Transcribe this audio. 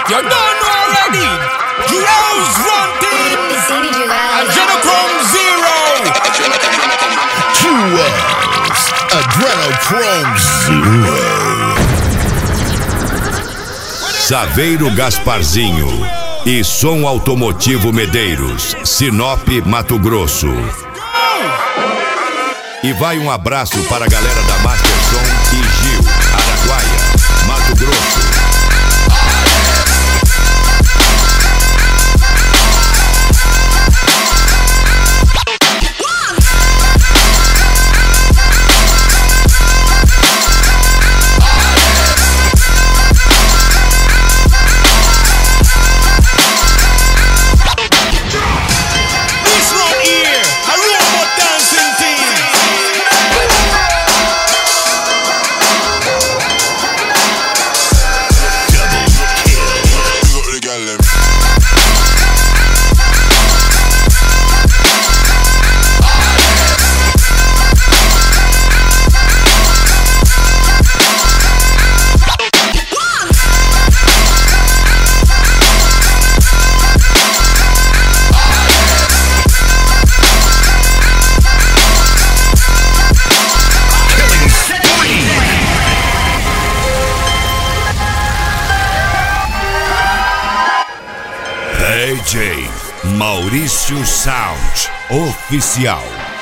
You don't know already. Rose Run Team. Adrenochrome Zero. QS. Adrenochrome Zero. Saveiro Gasparzinho e Som Automotivo Medeiros, Sinop, Mato Grosso. E vai um abraço para a galera da Master Som e Gil, Araguaia, Mato Grosso. DJ Maurício Sound Oficial.